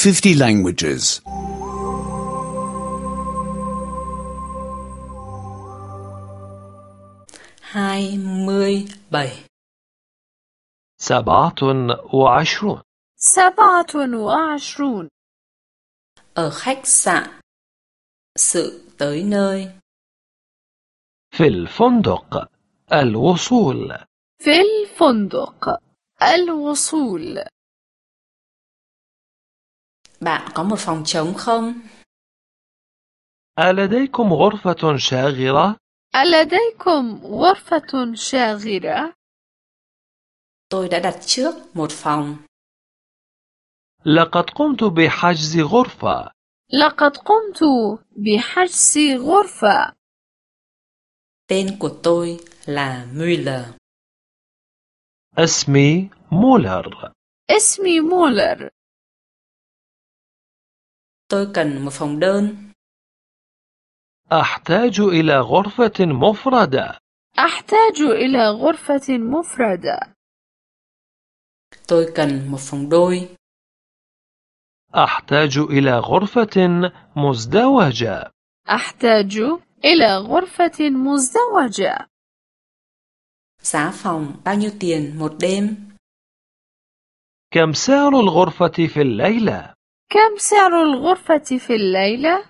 50 languages. 27 27 27 ở khách sạn, sự tới nơi. في الفندق الوصول في الفندق الوصول. Bạn có một phòng trống không? ألديكم غرفة شاغرة؟ ألديكم غرفة شاغرة؟ Tôi đã đặt trước một phòng. لقد قمت بحجز غرفة. لقد قمت بحجز غرفة. Tên của tôi là Müller. اسمي مولر. اسمي مولر. Tôi cần một phòng đơn. أحتاج إلى غرفة مفردة. أحتاج إلى غرفة مفردة. Tôi cần một phòng đôi. أحتاج إلى غرفة مزدوجة. أحتاج إلى غرفة مزدوجة. Giá phòng bao nhiêu tiền một đêm? كم سعر الغرفة في الليلة؟ كم سعر الغرفة في الليلة؟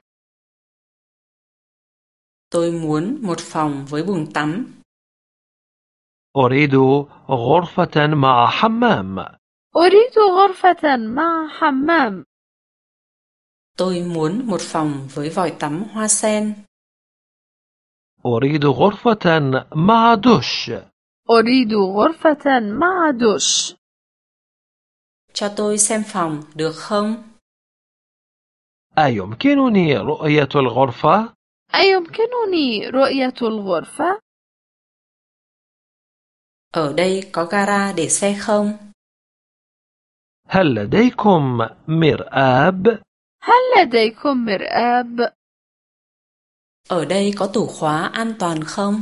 Tôi muốn một phòng với bồn tắm. أريد غرفة مع حمام. أريد غرفة مع حمام. Tôi muốn một phòng với vòi tắm hoa sen. أريد غرفة مع دش. أريد غرفة مع دش. Cho tôi xem phòng được không? أيمكنني رؤية الغرفة؟ أيمكنني رؤية الغرفة؟ Ở đây có gara để xe không? هل لديكم مرآب؟ هل لديكم مرآب؟ Ở đây có tủ khóa an toàn không?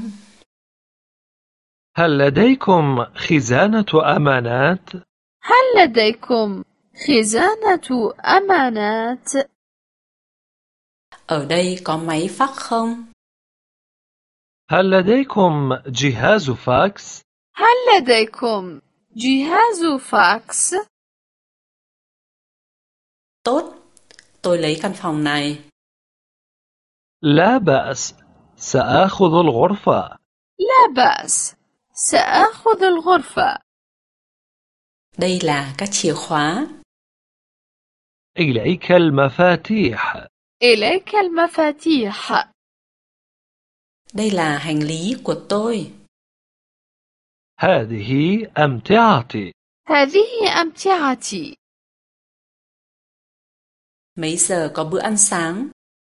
هل لديكم خزانة أمانات؟ هل لديكم خزانة أمانات؟ Ở đây có máy fax không? هل لديكم جهاز فاكس؟ هل لديكم جهاز فاكس؟ Tốt, tôi lấy căn phòng này. لا بأس، سآخذ الغرفة. لا بأس، سآخذ الغرفة. Đây là các chìa khóa. إليك المفاتيح. إليك المفاتيح. Đây là hành lý của tôi. هذه أمتعتي. هذه أمتعتي. Mấy giờ có bữa ăn sáng?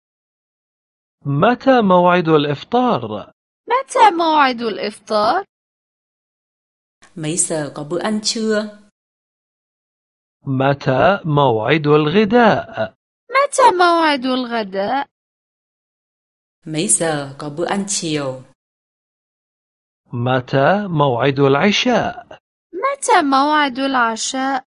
متى موعد الإفطار؟ متى موعد الإفطار؟ Mấy giờ có bữa ăn trưa? متى موعد الغداء؟ متى موعد الغداء؟ Mấy giờ có bữa ăn chiều? متى موعد العشاء؟ متى موعد العشاء؟